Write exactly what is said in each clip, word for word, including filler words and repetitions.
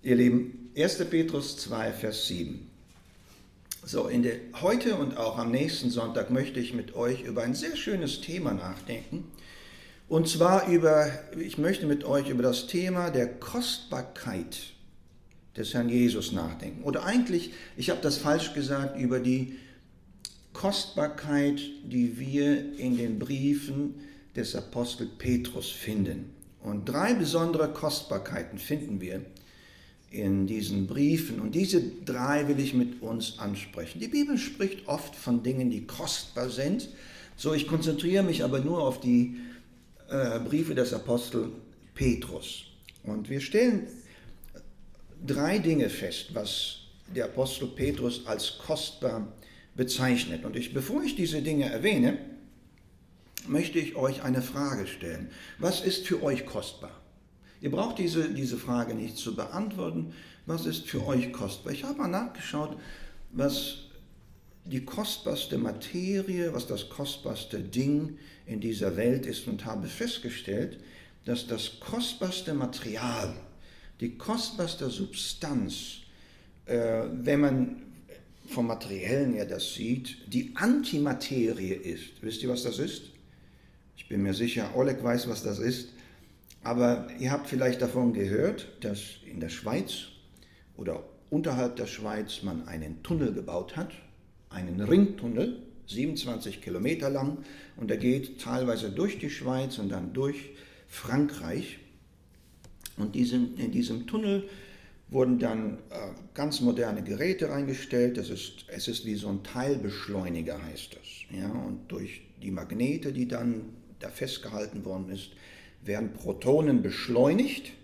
Ihr Lieben, erster Petrus zwei, Vers sieben. So, in der, heute und auch am nächsten Sonntag möchte ich mit euch über ein sehr schönes Thema nachdenken. Und zwar über, ich möchte mit euch über das Thema der Kostbarkeit des Herrn Jesus nachdenken. Oder eigentlich, ich habe das falsch gesagt, über die Kostbarkeit, die wir in den Briefen des Apostel Petrus finden. Und drei besondere Kostbarkeiten finden wir in diesen Briefen. Und diese drei will ich mit uns ansprechen. Die Bibel spricht oft von Dingen, die kostbar sind. So, ich konzentriere mich aber nur auf die äh, Briefe des Apostel Petrus. Und wir stellen drei Dinge fest, was der Apostel Petrus als kostbar bezeichnet. Und ich, bevor ich diese Dinge erwähne, möchte ich euch eine Frage stellen. Was ist für euch kostbar? Ihr braucht diese, diese Frage nicht zu beantworten. Was ist für euch kostbar? Ich habe mal nachgeschaut, was die kostbarste Materie, was das kostbarste Ding in dieser Welt ist und habe festgestellt, dass das kostbarste Material, die kostbarste Substanz, äh, wenn man vom Materiellen her das sieht, die Antimaterie ist. Wisst ihr, was das ist? Ich bin mir sicher, Oleg weiß, was das ist. Aber ihr habt vielleicht davon gehört, dass in der Schweiz oder unterhalb der Schweiz man einen Tunnel gebaut hat, einen Ringtunnel, siebenundzwanzig Kilometer lang, und der geht teilweise durch die Schweiz und dann durch Frankreich. Und diesen, in diesem Tunnel wurden dann äh, ganz moderne Geräte reingestellt. Das ist, es ist wie so ein Teilbeschleuniger, heißt das. Ja? Und durch die Magnete, die dann da festgehalten worden ist, werden Protonen beschleunigt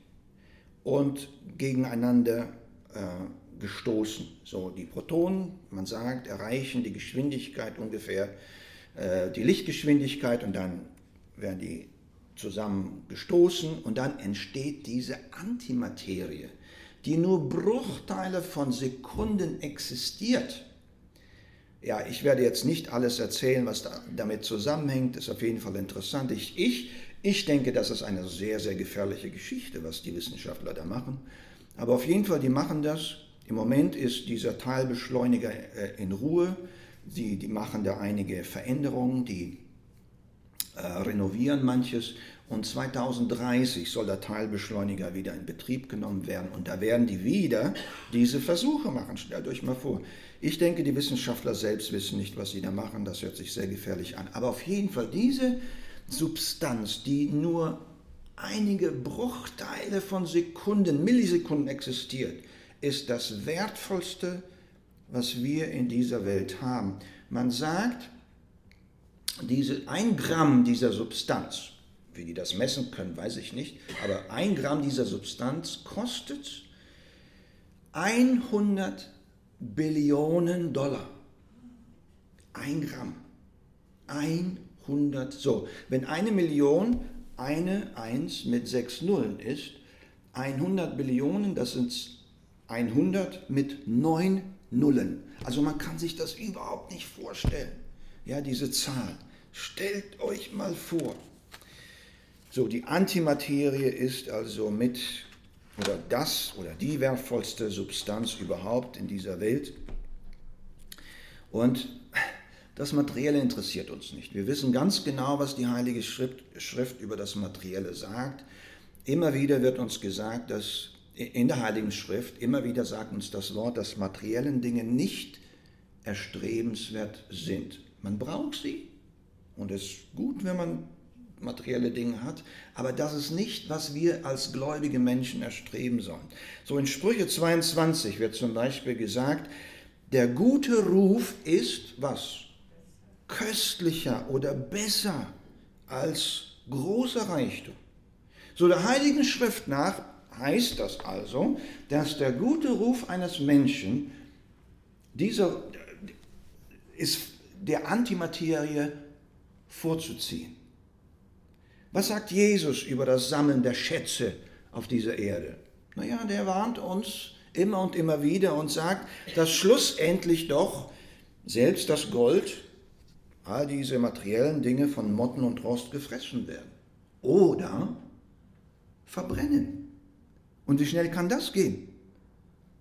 und gegeneinander äh, gestoßen. So, die Protonen, man sagt, erreichen die Geschwindigkeit ungefähr, äh, die Lichtgeschwindigkeit, und dann werden die zusammen gestoßen und dann entsteht diese Antimaterie, die nur Bruchteile von Sekunden existiert. Ja, ich werde jetzt nicht alles erzählen, was da damit zusammenhängt, ist auf jeden Fall interessant. Ich, ich, ich denke, das ist eine sehr, sehr gefährliche Geschichte, was die Wissenschaftler da machen. Aber auf jeden Fall, die machen das. Im Moment ist dieser Teilbeschleuniger äh, in Ruhe. Die, die machen da einige Veränderungen, die äh, renovieren manches. Und zweitausenddreißig soll der Teilbeschleuniger wieder in Betrieb genommen werden. Und da werden die wieder diese Versuche machen. Stellt euch mal vor. Ich denke, die Wissenschaftler selbst wissen nicht, was sie da machen. Das hört sich sehr gefährlich an. Aber auf jeden Fall diese Substanz, die nur einige Bruchteile von Sekunden, Millisekunden existiert, ist das Wertvollste, was wir in dieser Welt haben. Man sagt, diese ein Gramm dieser Substanz, wie die das messen können, weiß ich nicht, aber ein Gramm dieser Substanz kostet hundert Billionen Dollar. Ein Gramm. hundert, so. Wenn eine Million eine Eins mit sechs Nullen ist, hundert Billionen, das sind hundert mit neun Nullen. Also man kann sich das überhaupt nicht vorstellen. Ja, diese Zahl. Stellt euch mal vor. So, die Antimaterie ist also mit, oder das, oder die wertvollste Substanz überhaupt in dieser Welt. Und das Materielle interessiert uns nicht. Wir wissen ganz genau, was die Heilige Schrift, Schrift über das Materielle sagt. Immer wieder wird uns gesagt, dass in der Heiligen Schrift, immer wieder sagt uns das Wort, dass materiellen Dinge nicht erstrebenswert sind. Man braucht sie und es ist gut, wenn man materielle Dinge hat, aber das ist nicht, was wir als gläubige Menschen erstreben sollen. So in Sprüche zweiundzwanzig wird zum Beispiel gesagt, der gute Ruf ist was? Köstlicher oder besser als großer Reichtum. So der Heiligen Schrift nach heißt das also, dass der gute Ruf eines Menschen, dieser ist der Antimaterie vorzuziehen. Was sagt Jesus über das Sammeln der Schätze auf dieser Erde? Naja, der warnt uns immer und immer wieder und sagt, dass schlussendlich doch selbst das Gold, all diese materiellen Dinge von Motten und Rost gefressen werden. Oder verbrennen. Und wie schnell kann das gehen?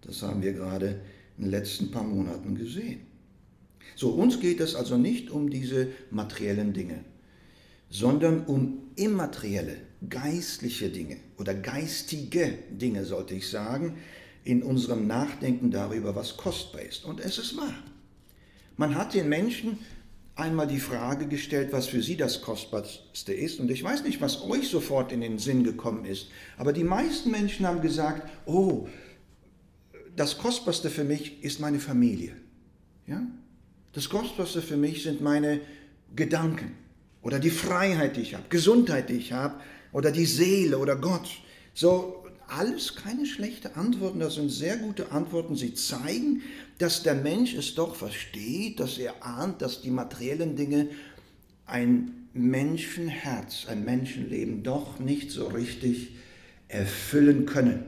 Das haben wir gerade in den letzten paar Monaten gesehen. So, uns geht es also nicht um diese materiellen Dinge, sondern um immaterielle, geistliche Dinge oder geistige Dinge, sollte ich sagen, in unserem Nachdenken darüber, was kostbar ist. Und es ist wahr. Man hat den Menschen einmal die Frage gestellt, was für sie das Kostbarste ist. Und ich weiß nicht, was euch sofort in den Sinn gekommen ist, aber die meisten Menschen haben gesagt, oh, das Kostbarste für mich ist meine Familie. Ja? Das Kostbarste für mich sind meine Gedanken oder die Freiheit, die ich habe, Gesundheit, die ich habe oder die Seele oder Gott. So, alles keine schlechten Antworten, das sind sehr gute Antworten. Sie zeigen, dass der Mensch es doch versteht, dass er ahnt, dass die materiellen Dinge ein Menschenherz, ein Menschenleben doch nicht so richtig erfüllen können.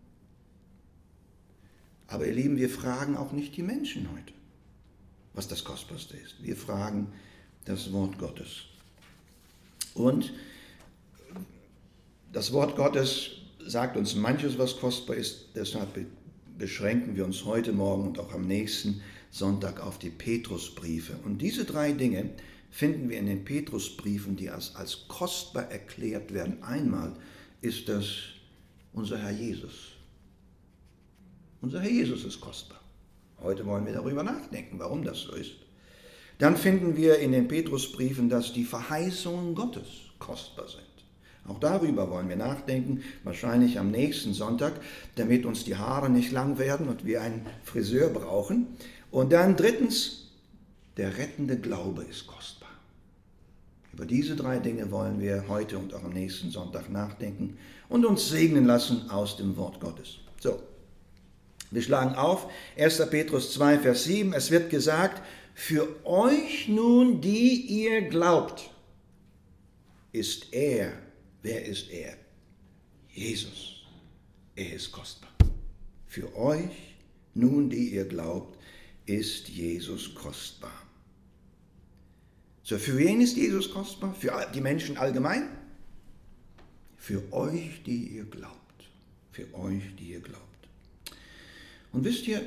Aber ihr Lieben, wir fragen auch nicht die Menschen heute, was das Kostbarste ist. Wir fragen das Wort Gottes. Und das Wort Gottes sagt uns manches, was kostbar ist. Deshalb beschränken wir uns heute Morgen und auch am nächsten Sonntag auf die Petrusbriefe. Und diese drei Dinge finden wir in den Petrusbriefen, die als, als kostbar erklärt werden. Einmal ist das unser Herr Jesus. Unser Herr Jesus ist kostbar. Heute wollen wir darüber nachdenken, warum das so ist. Dann finden wir in den Petrusbriefen, dass die Verheißungen Gottes kostbar sind. Auch darüber wollen wir nachdenken, wahrscheinlich am nächsten Sonntag, damit uns die Haare nicht lang werden und wir einen Friseur brauchen. Und dann drittens, der rettende Glaube ist kostbar. Über diese drei Dinge wollen wir heute und auch am nächsten Sonntag nachdenken und uns segnen lassen aus dem Wort Gottes. So, wir schlagen auf, erster Petrus zwei, Vers sieben, es wird gesagt, für euch nun, die ihr glaubt, ist er. Wer ist er? Jesus. Er ist kostbar. Für euch, nun die ihr glaubt, ist Jesus kostbar. So, für wen ist Jesus kostbar? Für die Menschen allgemein? Für euch, die ihr glaubt. Für euch, die ihr glaubt. Und wisst ihr,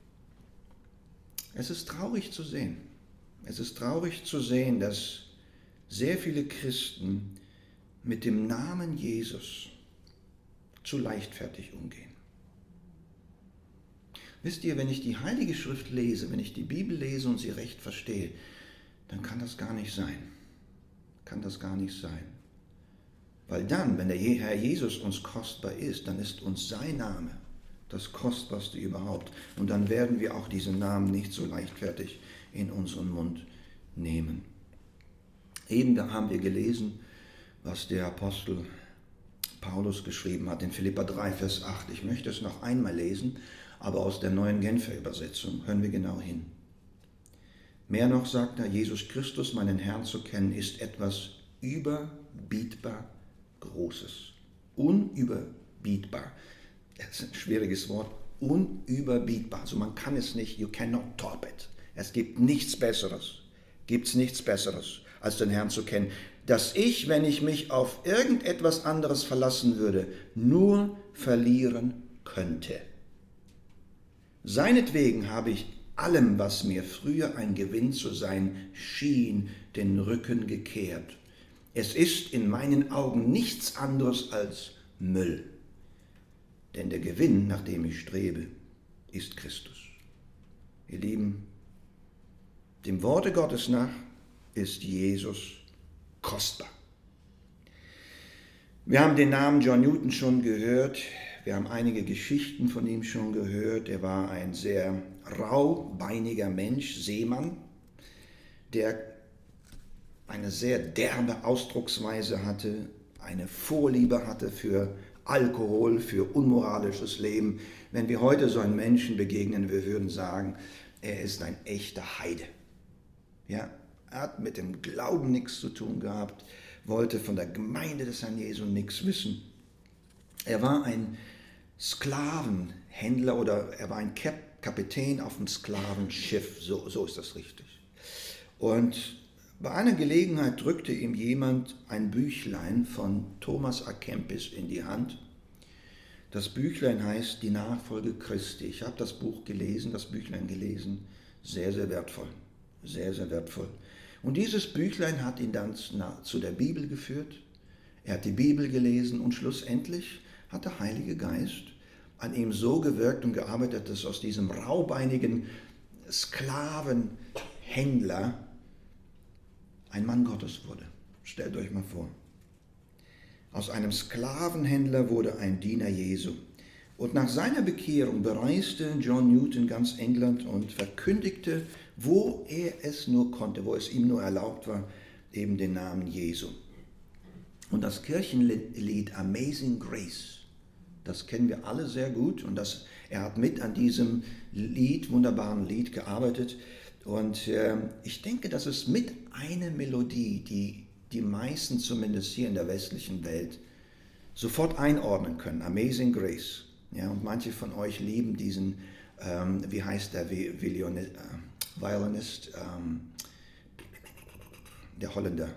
es ist traurig zu sehen. Es ist traurig zu sehen, dass sehr viele Christen mit dem Namen Jesus zu leichtfertig umgehen. Wisst ihr, wenn ich die Heilige Schrift lese, wenn ich die Bibel lese und sie recht verstehe, dann kann das gar nicht sein. Kann das gar nicht sein. Weil dann, wenn der Herr Jesus uns kostbar ist, dann ist uns sein Name das Kostbarste überhaupt. Und dann werden wir auch diesen Namen nicht so leichtfertig in unseren Mund nehmen. Eben da haben wir gelesen, was der Apostel Paulus geschrieben hat in Philipper drei, Vers acht. Ich möchte es noch einmal lesen, aber aus der neuen Genfer Übersetzung. Hören wir genau hin. Mehr noch sagt er, Jesus Christus, meinen Herrn zu kennen, ist etwas überbietbar Großes. Unüberbietbar. Das ist ein schwieriges Wort. Unüberbietbar. Also man kann es nicht, you cannot top it. Es gibt nichts Besseres. Gibt es nichts Besseres, als den Herrn zu kennen. Dass ich, wenn ich mich auf irgendetwas anderes verlassen würde, nur verlieren könnte. Seinetwegen habe ich allem, was mir früher ein Gewinn zu sein schien, den Rücken gekehrt. Es ist in meinen Augen nichts anderes als Müll. Denn der Gewinn, nach dem ich strebe, ist Christus. Ihr Lieben, dem Worte Gottes nach ist Jesus kostbar. Wir haben den Namen John Newton schon gehört. Wir haben einige Geschichten von ihm schon gehört. Er war ein sehr raubeiniger Mensch, Seemann, der eine sehr derbe Ausdrucksweise hatte, eine Vorliebe hatte für Alkohol, für unmoralisches Leben. Wenn wir heute so einem Menschen begegnen, wir würden sagen, er ist ein echter Heide. Ja, er hat mit dem Glauben nichts zu tun gehabt, wollte von der Gemeinde des Herrn Jesu nichts wissen. Er war ein Sklavenhändler oder er war ein Kapitän auf einem Sklavenschiff, so, so ist das richtig. Und bei einer Gelegenheit drückte ihm jemand ein Büchlein von Thomas à Kempis in die Hand. Das Büchlein heißt Die Nachfolge Christi. Ich habe das Buch gelesen, das Büchlein gelesen. Sehr, sehr wertvoll. Sehr, sehr wertvoll. Und dieses Büchlein hat ihn dann zu der Bibel geführt. Er hat die Bibel gelesen und schlussendlich hat der Heilige Geist an ihm so gewirkt und gearbeitet, dass aus diesem raubeinigen Sklavenhändler ein Mann Gottes wurde. Stellt euch mal vor. Aus einem Sklavenhändler wurde ein Diener Jesu. Und nach seiner Bekehrung bereiste John Newton ganz England und verkündigte, wo er es nur konnte, wo es ihm nur erlaubt war, eben den Namen Jesu. Und das Kirchenlied Amazing Grace, das kennen wir alle sehr gut. Und das, er hat mit an diesem Lied, wunderbaren Lied gearbeitet. Und äh, ich denke, das ist mit einer Melodie, die die meisten zumindest hier in der westlichen Welt sofort einordnen können. Amazing Grace. Ja, und manche von euch lieben diesen, ähm, wie heißt der Violinist, äh, Violinist ähm, der Holländer?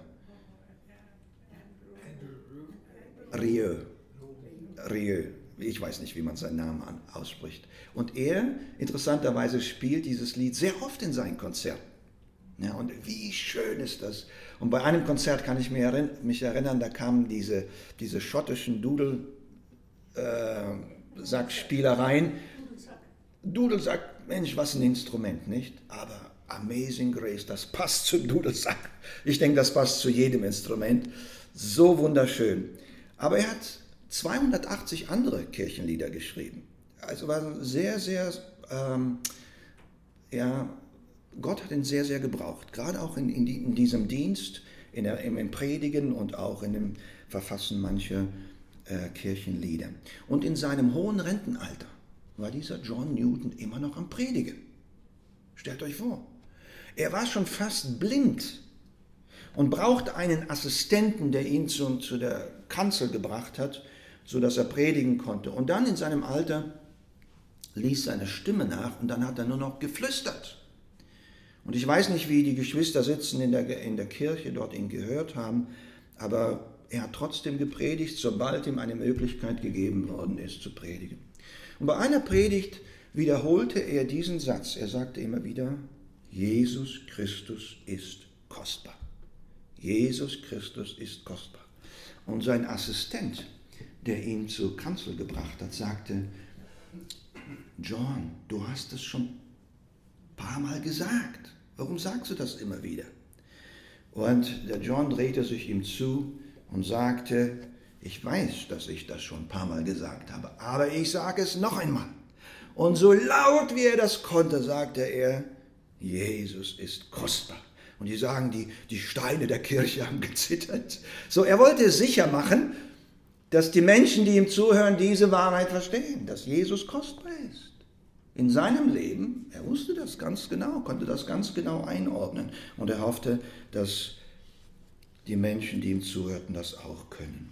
Rieu. Rieu. Ich weiß nicht, wie man seinen Namen an, ausspricht. Und er, interessanterweise, spielt dieses Lied sehr oft in seinen Konzerten. Ja, und wie schön ist das. Und bei einem Konzert kann ich mich erinnern, mich erinnern da kamen diese, diese schottischen Dudelsackspielereien. Dudelsack, Mensch, was ein Instrument, nicht? Aber Amazing Grace, das passt zum Dudelsack. Ich denke, das passt zu jedem Instrument. So wunderschön. Aber er hat zweihundertachtzig andere Kirchenlieder geschrieben. Also war sehr, sehr, ähm, ja, Gott hat ihn sehr, sehr gebraucht. Gerade auch in, in, die, in diesem Dienst, in der, im Predigen und auch in dem Verfassen mancher äh, Kirchenlieder. Und in seinem hohen Rentenalter war dieser John Newton immer noch am Predigen. Stellt euch vor. Er war schon fast blind und brauchte einen Assistenten, der ihn zu, zu der Kanzel gebracht hat, sodass er predigen konnte. Und dann in seinem Alter ließ seine Stimme nach und dann hat er nur noch geflüstert. Und ich weiß nicht, wie die Geschwister sitzen in der, in der Kirche dort ihn gehört haben, aber er hat trotzdem gepredigt, sobald ihm eine Möglichkeit gegeben worden ist zu predigen. Und bei einer Predigt wiederholte er diesen Satz. Er sagte immer wieder, Jesus Christus ist kostbar. Jesus Christus ist kostbar. Und sein Assistent, der ihn zur Kanzel gebracht hat, sagte, John, du hast es schon ein paar Mal gesagt. Warum sagst du das immer wieder? Und der John drehte sich ihm zu und sagte, ich weiß, dass ich das schon ein paar Mal gesagt habe, aber ich sage es noch einmal. Und so laut wie er das konnte, sagte er, Jesus ist kostbar. Und die sagen, die, die Steine der Kirche haben gezittert. So, er wollte sicher machen, dass die Menschen, die ihm zuhören, diese Wahrheit verstehen, dass Jesus kostbar ist. In seinem Leben, er wusste das ganz genau, konnte das ganz genau einordnen. Und er hoffte, dass die Menschen, die ihm zuhörten, das auch können.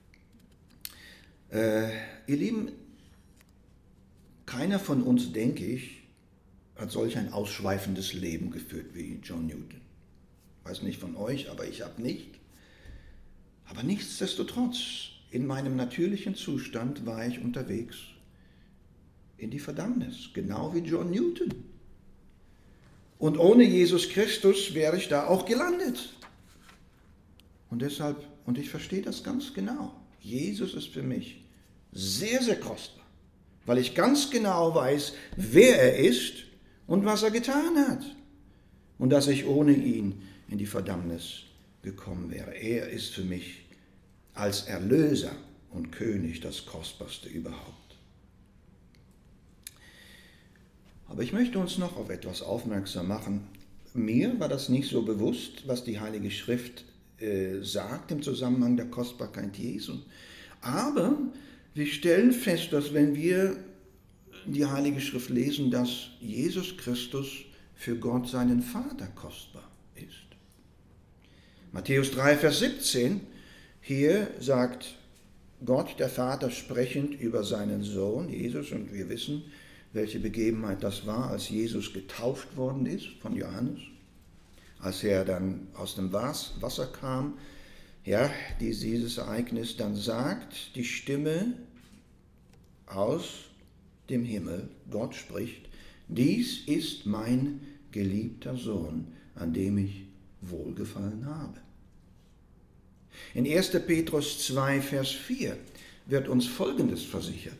Äh, ihr Lieben, keiner von uns, denke ich, hat solch ein ausschweifendes Leben geführt wie John Newton. Ich weiß nicht von euch, aber ich habe nicht. Aber nichtsdestotrotz, in meinem natürlichen Zustand war ich unterwegs in die Verdammnis, genau wie John Newton. Und ohne Jesus Christus wäre ich da auch gelandet. Und deshalb, und ich verstehe das ganz genau, Jesus ist für mich sehr, sehr kostbar, weil ich ganz genau weiß, wer er ist und was er getan hat. Und dass ich ohne ihn in die Verdammnis gekommen wäre. Er ist für mich als Erlöser und König das Kostbarste überhaupt. Aber ich möchte uns noch auf etwas aufmerksam machen. Mir war das nicht so bewusst, was die Heilige Schrift äh, sagt im Zusammenhang der Kostbarkeit Jesu. Aber wir stellen fest, dass wenn wir die Heilige Schrift lesen, dass Jesus Christus für Gott, seinen Vater, kostbar ist. Matthäus drei, Vers siebzehn, hier sagt Gott, der Vater, sprechend über seinen Sohn, Jesus, und wir wissen, welche Begebenheit das war, als Jesus getauft worden ist von Johannes, als er dann aus dem Wasser kam, ja, dieses Ereignis, dann sagt die Stimme aus dem Himmel, Gott spricht, dies ist mein geliebter Sohn, an dem ich wohlgefallen habe. In erster Petrus zwei, Vers vier wird uns Folgendes versichert.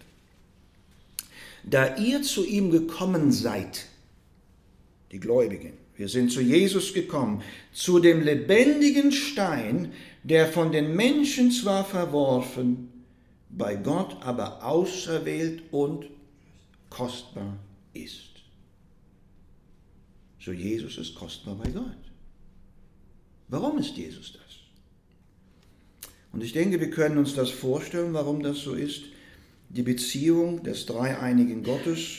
Da ihr zu ihm gekommen seid, die Gläubigen, wir sind zu Jesus gekommen, zu dem lebendigen Stein, der von den Menschen zwar verworfen, bei Gott aber auserwählt und kostbar ist. So Jesus ist kostbar bei Gott. Warum ist Jesus das? Und ich denke, wir können uns das vorstellen, warum das so ist. Die Beziehung des dreieinigen Gottes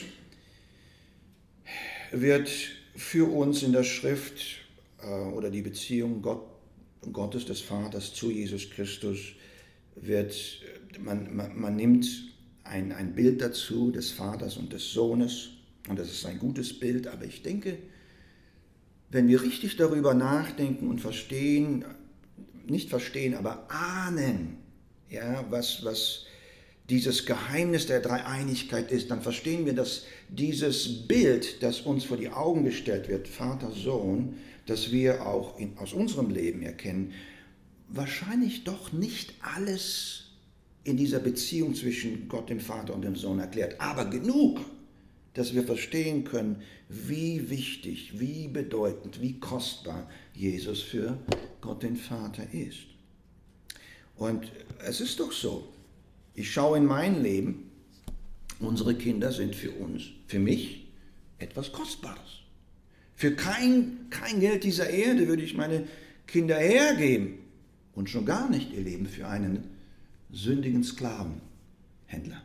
wird für uns in der Schrift äh, oder die Beziehung Gott, Gottes des Vaters zu Jesus Christus wird, man, man, man nimmt ein, ein Bild dazu des Vaters und des Sohnes und das ist ein gutes Bild, aber ich denke, wenn wir richtig darüber nachdenken und verstehen, nicht verstehen, aber ahnen, ja, was, was dieses Geheimnis der Dreieinigkeit ist, dann verstehen wir, dass dieses Bild, das uns vor die Augen gestellt wird, Vater, Sohn, das wir auch in, aus unserem Leben erkennen, wahrscheinlich doch nicht alles in dieser Beziehung zwischen Gott, dem Vater und dem Sohn erklärt, aber genug, dass wir verstehen können, wie wichtig, wie bedeutend, wie kostbar Jesus für Gott, den Vater, ist. Und es ist doch so, ich schaue in mein Leben, unsere Kinder sind für uns, für mich, etwas Kostbares. Für kein, kein Geld dieser Erde würde ich meine Kinder hergeben und schon gar nicht ihr Leben für einen sündigen Sklavenhändler.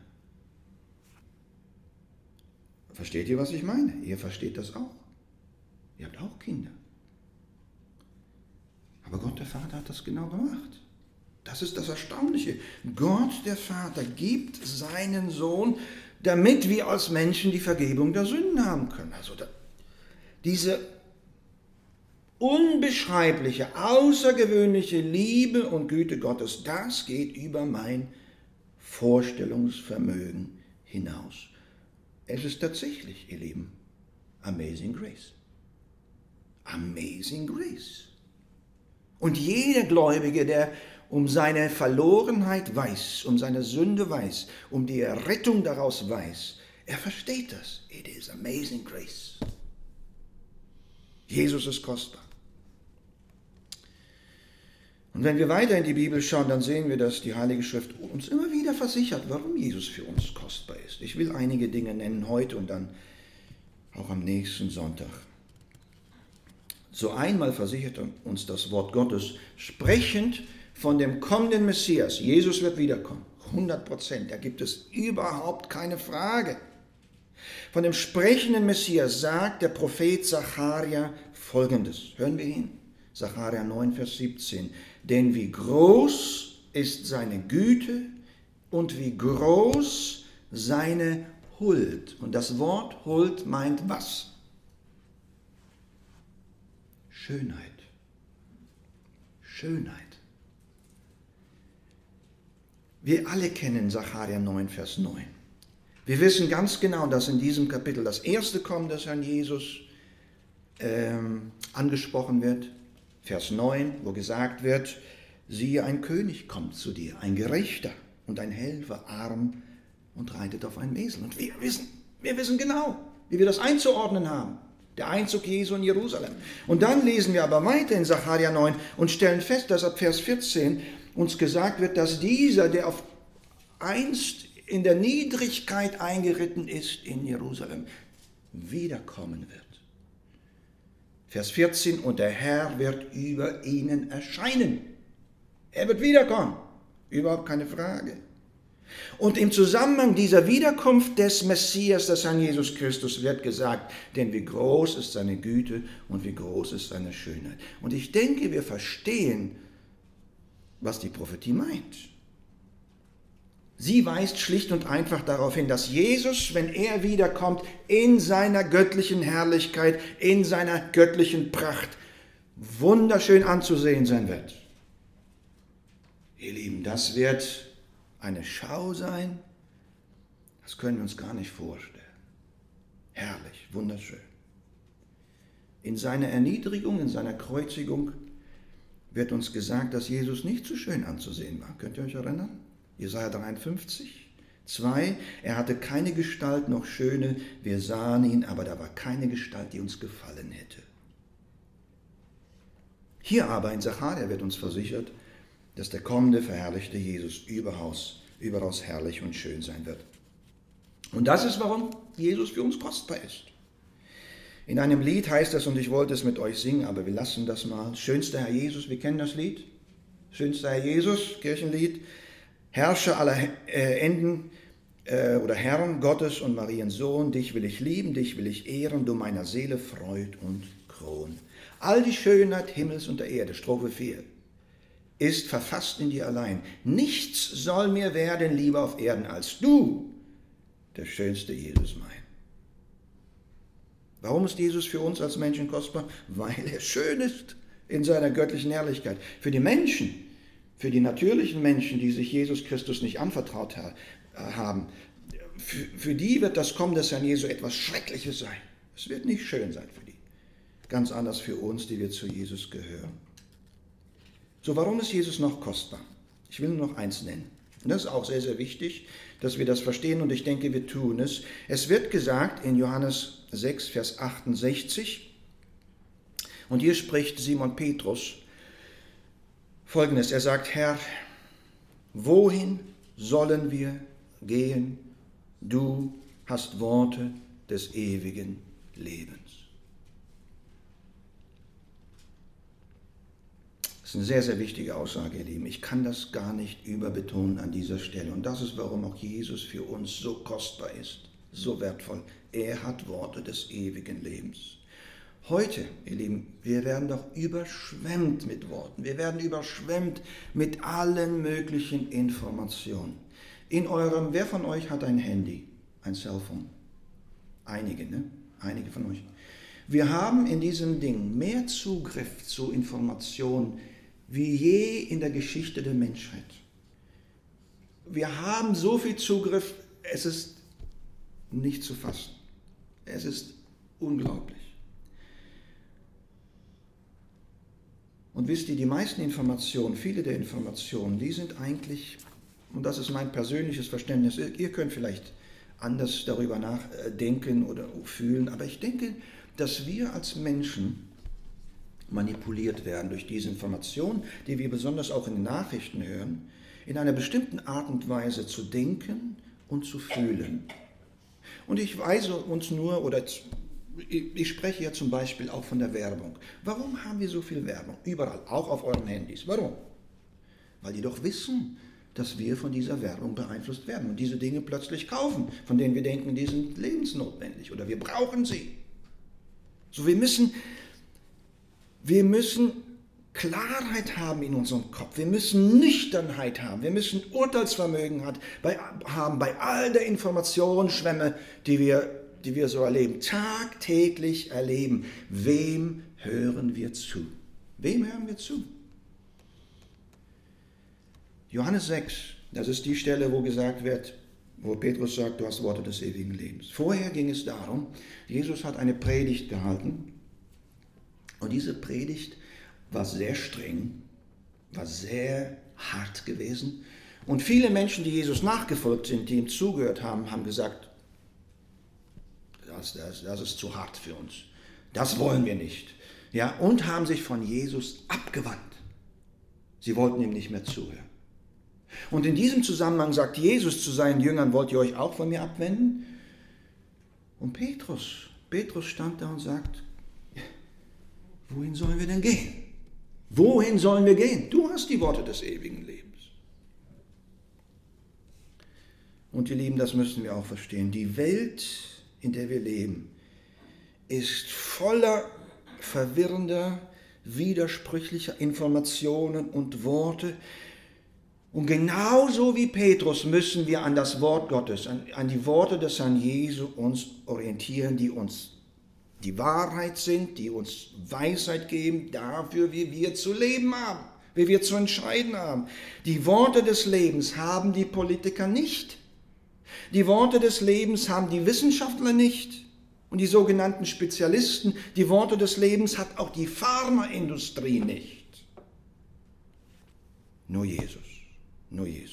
Versteht ihr, was ich meine? Ihr versteht das auch. Ihr habt auch Kinder. Aber Gott, der Vater, hat das genau gemacht. Das ist das Erstaunliche. Gott, der Vater, gibt seinen Sohn, damit wir als Menschen die Vergebung der Sünden haben können. Also da, diese unbeschreibliche, außergewöhnliche Liebe und Güte Gottes, das geht über mein Vorstellungsvermögen hinaus. Es ist tatsächlich, ihr Lieben, Amazing Grace. Amazing Grace. Und jeder Gläubige, der um seine Verlorenheit weiß, um seine Sünde weiß, um die Errettung daraus weiß, er versteht das. It is amazing grace. Jesus ist kostbar. Und wenn wir weiter in die Bibel schauen, dann sehen wir, dass die Heilige Schrift uns immer wieder versichert, warum Jesus für uns kostbar ist. Ich will einige Dinge nennen heute und dann auch am nächsten Sonntag. So einmal versichert uns das Wort Gottes, sprechend von dem kommenden Messias. Jesus wird wiederkommen, hundert Prozent, da gibt es überhaupt keine Frage. Von dem sprechenden Messias sagt der Prophet Sacharja Folgendes. Hören wir hin. Sacharja neun, Vers siebzehn. Denn wie groß ist seine Güte und wie groß seine Huld. Und das Wort Huld meint was? Schönheit. Schönheit. Wir alle kennen Sacharja neun, Vers neun. Wir wissen ganz genau, dass in diesem Kapitel das erste Kommen des Herrn Jesus ähm, angesprochen wird. Vers neun, wo gesagt wird, siehe, ein König kommt zu dir, ein Gerechter und ein Helfer, arm und reitet auf einem Esel. Und wir wissen, wir wissen genau, wie wir das einzuordnen haben. Der Einzug Jesu in Jerusalem. Und dann lesen wir aber weiter in Sacharja neun und stellen fest, dass ab Vers vierzehn uns gesagt wird, dass dieser, der auf einst in der Niedrigkeit eingeritten ist in Jerusalem, wiederkommen wird. Vers vierzehn, und der Herr wird über ihnen erscheinen. Er wird wiederkommen, überhaupt keine Frage. Und im Zusammenhang dieser Wiederkunft des Messias, des Herrn Jesus Christus, wird gesagt, denn wie groß ist seine Güte und wie groß ist seine Schönheit. Und ich denke, wir verstehen, was die Prophetie meint. Sie weist schlicht und einfach darauf hin, dass Jesus, wenn er wiederkommt, in seiner göttlichen Herrlichkeit, in seiner göttlichen Pracht, wunderschön anzusehen sein wird. Ihr Lieben, das wird eine Schau sein, Das können wir uns gar nicht vorstellen. Herrlich, wunderschön. In seiner Erniedrigung, in seiner Kreuzigung wird uns gesagt, dass Jesus nicht so schön anzusehen war. Könnt ihr euch erinnern? Jesaja dreiundfünfzig, zwei. Er hatte keine Gestalt noch schöne, wir sahen ihn, aber da war keine Gestalt, die uns gefallen hätte. Hier aber in Sacharja wird uns versichert, dass der kommende, verherrlichte Jesus überaus, überaus herrlich und schön sein wird. Und das ist, warum Jesus für uns kostbar ist. In einem Lied heißt es, und ich wollte es mit euch singen, aber wir lassen das mal. Schönster Herr Jesus, wir kennen das Lied. Schönster Herr Jesus, Kirchenlied. Herrscher aller äh, Enden äh, oder Herrn, Gottes und Mariens Sohn, dich will ich lieben, dich will ich ehren, du meiner Seele Freud und Kron. All die Schönheit Himmels und der Erde, Strophe vier, ist verfasst in dir allein. Nichts soll mir werden lieber auf Erden als du, der schönste Jesus mein. Warum ist Jesus für uns als Menschen kostbar? Weil er schön ist in seiner göttlichen Herrlichkeit. Für die Menschen, für die natürlichen Menschen, die sich Jesus Christus nicht anvertraut haben, für, für die wird das Kommen des Herrn Jesu etwas Schreckliches sein. Es wird nicht schön sein für die. Ganz anders für uns, die wir zu Jesus gehören. So, warum ist Jesus noch kostbar? Ich will nur noch eins nennen. Und das ist auch sehr, sehr wichtig, dass wir das verstehen, und ich denke, wir tun es. Es wird gesagt in Johannes sechs, Vers achtundsechzig, und hier spricht Simon Petrus Folgendes. Er sagt, Herr, wohin sollen wir gehen? Du hast Worte des ewigen Lebens. Das ist eine sehr, sehr wichtige Aussage, ihr Lieben. Ich kann das gar nicht überbetonen an dieser Stelle. Und das ist, warum auch Jesus für uns so kostbar ist, so wertvoll. Er hat Worte des ewigen Lebens. Heute, ihr Lieben, wir werden doch überschwemmt mit Worten. Wir werden überschwemmt mit allen möglichen Informationen. In eurem, wer von euch hat ein Handy, ein Cellphone? Einige, ne? Einige von euch. Wir haben in diesem Ding mehr Zugriff zu Informationen wie je in der Geschichte der Menschheit. Wir haben so viel Zugriff, es ist nicht zu fassen. Es ist unglaublich. Und wisst ihr, die meisten Informationen, viele der Informationen, die sind eigentlich, und das ist mein persönliches Verständnis, ihr könnt vielleicht anders darüber nachdenken oder fühlen, aber ich denke, dass wir als Menschen manipuliert werden durch diese Informationen, die wir besonders auch in den Nachrichten hören, in einer bestimmten Art und Weise zu denken und zu fühlen. Und ich weise uns nur, oder ich spreche ja zum Beispiel auch von der Werbung. Warum haben wir so viel Werbung? Überall, auch auf euren Handys. Warum? Weil die doch wissen, dass wir von dieser Werbung beeinflusst werden und diese Dinge plötzlich kaufen, von denen wir denken, die sind lebensnotwendig oder wir brauchen sie. So, wir müssen, wir müssen Klarheit haben in unserem Kopf. Wir müssen Nüchternheit haben. Wir müssen Urteilsvermögen haben bei all der Informationsschwemme, die wir, die wir so erleben, tagtäglich erleben. Wem hören wir zu? Wem hören wir zu? Johannes sechs, das ist die Stelle, wo gesagt wird, wo Petrus sagt, du hast Worte des ewigen Lebens. Vorher ging es darum, Jesus hat eine Predigt gehalten und diese Predigt war sehr streng, war sehr hart gewesen und viele Menschen, die Jesus nachgefolgt sind, die ihm zugehört haben, haben gesagt, das, das, das ist zu hart für uns, das wollen wir nicht. Ja, und haben sich von Jesus abgewandt. Sie wollten ihm nicht mehr zuhören. Und in diesem Zusammenhang sagt Jesus zu seinen Jüngern, wollt ihr euch auch von mir abwenden? Und Petrus, Petrus stand da und sagt, wohin sollen wir denn gehen? Wohin sollen wir gehen? Du hast die Worte des ewigen Lebens. Und ihr Lieben, das müssen wir auch verstehen. Die Welt, in der wir leben, ist voller verwirrender, widersprüchlicher Informationen und Worte. Und genauso wie Petrus müssen wir an das Wort Gottes, an, an die Worte des Herrn Jesu uns orientieren, die uns die Wahrheit sind, die uns Weisheit geben dafür, wie wir zu leben haben, wie wir zu entscheiden haben. Die Worte des Lebens haben die Politiker nicht. Die Worte des Lebens haben die Wissenschaftler nicht und die sogenannten Spezialisten. Die Worte des Lebens hat auch die Pharmaindustrie nicht. Nur Jesus, nur Jesus.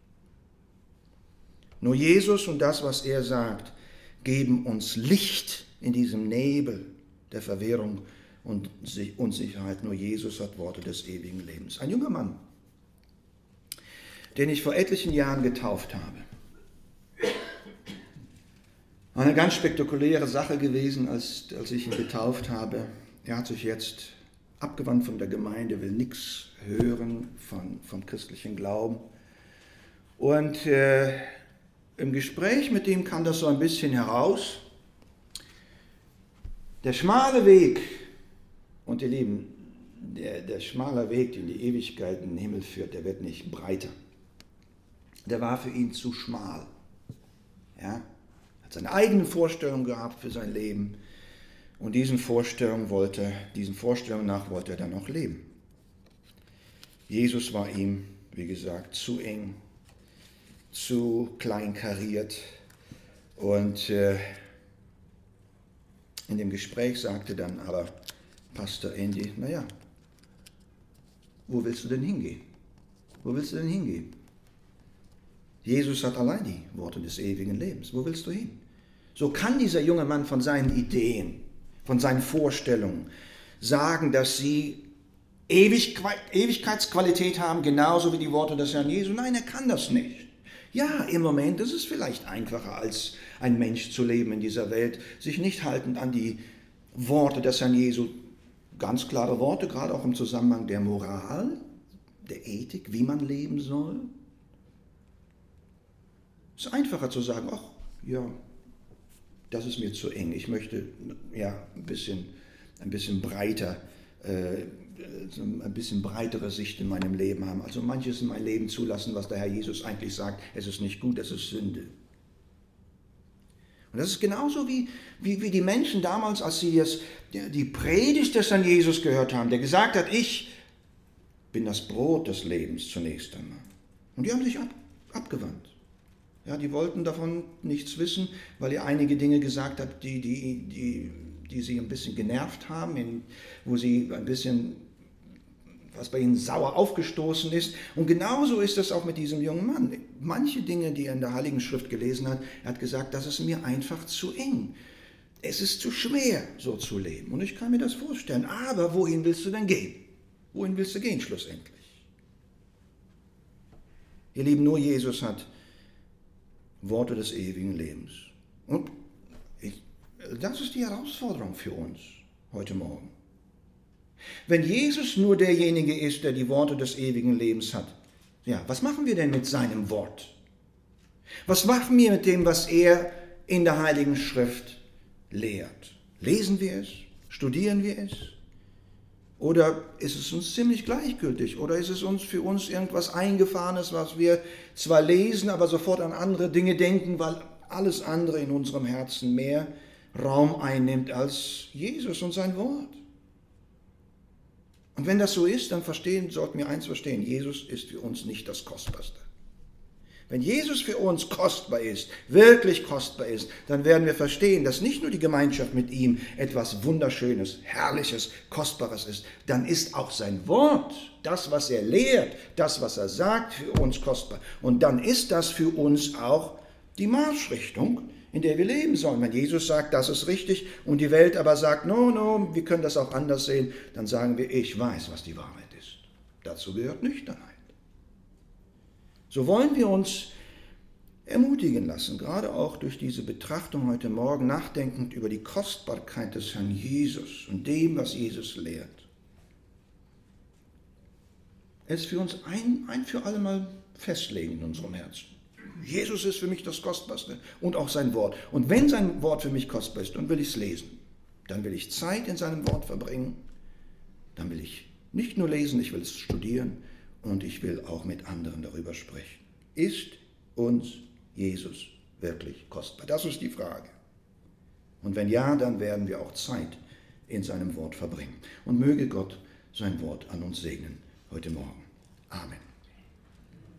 Nur Jesus und das, was er sagt, geben uns Licht in diesem Nebel der Verwirrung und Unsicherheit. Nur Jesus hat Worte des ewigen Lebens. Ein junger Mann, den ich vor etlichen Jahren getauft habe. Eine ganz spektakuläre Sache gewesen, als, als ich ihn getauft habe. Er hat sich jetzt abgewandt von der Gemeinde, will nichts hören von, vom christlichen Glauben. Und äh, im Gespräch mit ihm kam das so ein bisschen heraus. Der schmale Weg, und ihr Lieben, der, der schmale Weg, der in die Ewigkeit in den Himmel führt, der wird nicht breiter. Der war für ihn zu schmal. Ja? Hat seine eigenen Vorstellungen gehabt für sein Leben. Und diesen Vorstellungen, wollte, diesen Vorstellungen nach wollte er dann auch leben. Jesus war ihm, wie gesagt, zu eng, zu kleinkariert. Und äh, in dem Gespräch sagte dann aber Pastor Andy, naja, wo willst du denn hingehen? Wo willst du denn hingehen? Jesus hat allein die Worte des ewigen Lebens. Wo willst du hin? So kann dieser junge Mann von seinen Ideen, von seinen Vorstellungen sagen, dass sie Ewigkeitsqualität haben, genauso wie die Worte des Herrn Jesu. Nein, er kann das nicht. Ja, im Moment ist es vielleicht einfacher, als ein Mensch zu leben in dieser Welt, sich nicht haltend an die Worte des Herrn Jesu, ganz klare Worte, gerade auch im Zusammenhang der Moral, der Ethik, wie man leben soll. Es ist einfacher zu sagen, ach ja, das ist mir zu eng, ich möchte ja ein bisschen, ein bisschen breiter, äh, ein bisschen breitere Sicht in meinem Leben haben. Also manches in mein Leben zulassen, was der Herr Jesus eigentlich sagt, es ist nicht gut, es ist Sünde. Und das ist genauso wie, wie, wie die Menschen damals, als sie das, die Predigt des Herrn Jesus gehört haben, der gesagt hat, ich bin das Brot des Lebens zunächst einmal. Und die haben sich ab, abgewandt. Ja, die wollten davon nichts wissen, weil er einige Dinge gesagt hat, die, die, die, die sie ein bisschen genervt haben, in, wo sie ein bisschen, was bei ihnen sauer aufgestoßen ist. Und genauso ist es auch mit diesem jungen Mann. Manche Dinge, die er in der Heiligen Schrift gelesen hat, er hat gesagt, das ist mir einfach zu eng. Es ist zu schwer, so zu leben. Und ich kann mir das vorstellen. Aber wohin willst du denn gehen? Wohin willst du gehen schlussendlich? Ihr Lieben, nur Jesus hat Worte des ewigen Lebens. Und ich, das ist die Herausforderung für uns heute Morgen. Wenn Jesus nur derjenige ist, der die Worte des ewigen Lebens hat, ja, was machen wir denn mit seinem Wort? Was machen wir mit dem, was er in der Heiligen Schrift lehrt? Lesen wir es? Studieren wir es? Oder ist es uns ziemlich gleichgültig? Oder ist es uns für uns irgendwas Eingefahrenes, was wir zwar lesen, aber sofort an andere Dinge denken, weil alles andere in unserem Herzen mehr Raum einnimmt als Jesus und sein Wort? Und wenn das so ist, dann verstehen, sollten wir eins verstehen, Jesus ist für uns nicht das Kostbarste. Wenn Jesus für uns kostbar ist, wirklich kostbar ist, dann werden wir verstehen, dass nicht nur die Gemeinschaft mit ihm etwas Wunderschönes, Herrliches, Kostbares ist, dann ist auch sein Wort, das, was er lehrt, das, was er sagt, für uns kostbar. Und dann ist das für uns auch die Marschrichtung, in der wir leben sollen. Wenn Jesus sagt, das ist richtig und die Welt aber sagt, no, no, wir können das auch anders sehen, dann sagen wir, ich weiß, was die Wahrheit ist. Dazu gehört Nüchternheit. So wollen wir uns ermutigen lassen, gerade auch durch diese Betrachtung heute Morgen, nachdenkend über die Kostbarkeit des Herrn Jesus und dem, was Jesus lehrt. Es für uns ein, ein für alle Mal festlegen in unserem Herzen. Jesus ist für mich das Kostbarste und auch sein Wort. Und wenn sein Wort für mich kostbar ist, dann will ich es lesen. Dann will ich Zeit in seinem Wort verbringen. Dann will ich nicht nur lesen, ich will es studieren. Und ich will auch mit anderen darüber sprechen. Ist uns Jesus wirklich kostbar? Das ist die Frage. Und wenn ja, dann werden wir auch Zeit in seinem Wort verbringen. Und möge Gott sein Wort an uns segnen heute Morgen. Amen.